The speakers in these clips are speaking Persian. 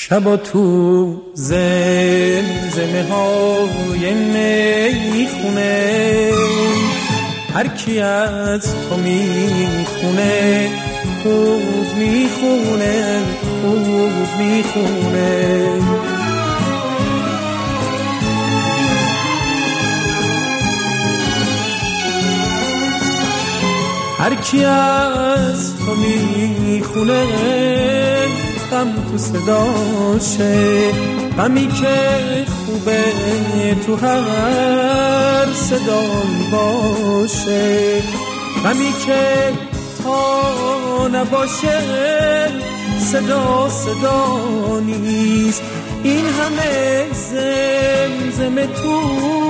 شبا تو زمزمه های میخونه، هر کی از تو میخونه خوب میخونه، خوب میخونه. هر کی از تو میخونه غم تو صداشه، غمی که خوبه تو هر صدایی باشه، غمی که تا نباشه صدا نیست. این همه زمزمه تو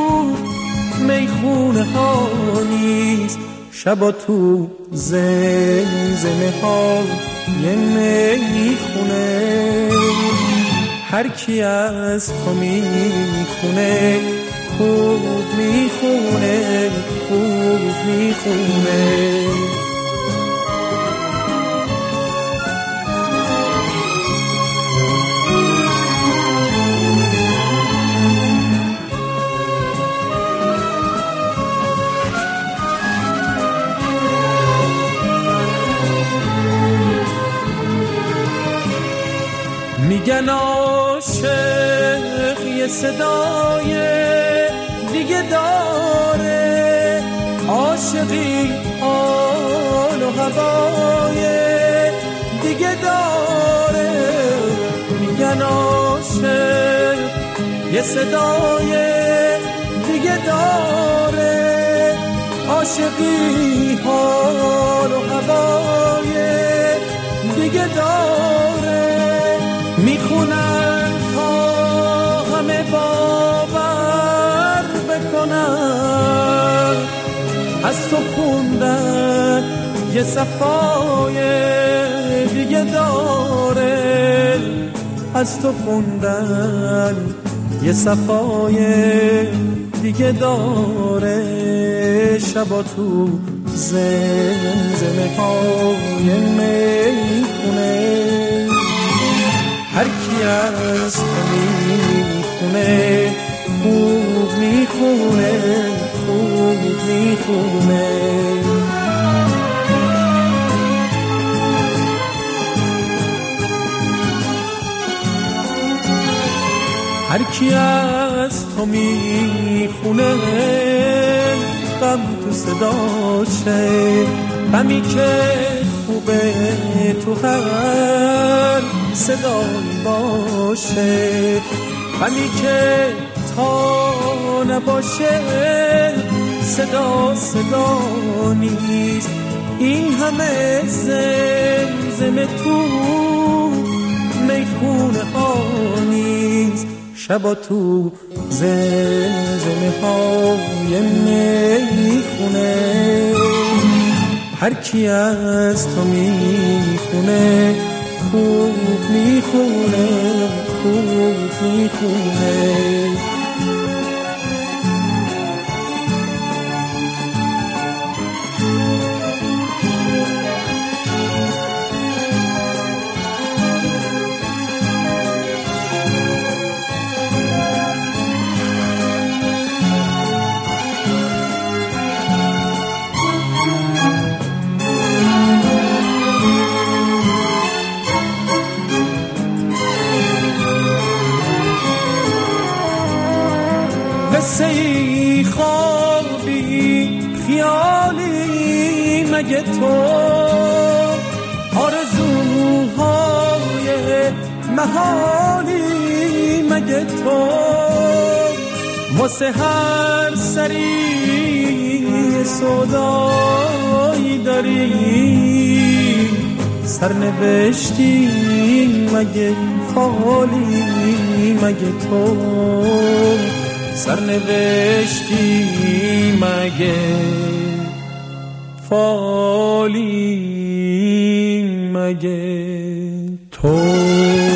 میخونه ها نیست. شبا تو زمزمه ها یه میخونه، هر کی از تو میخونه خوب میخونه، خوب میخونه. میگن عاشق یه صدای دیگه داره، عاشقی آن و هوای دیگه داره. میگن عاشق یه صدای دیگه داره، عاشقی حال و هوای دیگه داره. میخونن تا همه باور بکنن، از تو خوندن یه صفای دیگه داره، از تو خوندن یه صفای دیگه داره. شبا تو زمزمه های میخونه، هر کی از تو میخونه خوب میخونه، خوب میخونه. هر کی از تو میخونه غم تو صداشه، غمی که خوبه تو هر صدایی باشه، غمی که تا نباشه صدا نیست. این همه زمزمه تو میخونه ها نیست. شبا تو زمزمه های میخونه، هر کی از تو میخونه خوب میخونه، خوب میخونه. قصه‌ای خوابی خیالی مگه تو، آرزوهای محالی مگه تو، واسه هر سری سودایی داری، سرنوشتی مگه فالی مگه تو، سرنوشتی مگه فالی مگه تو.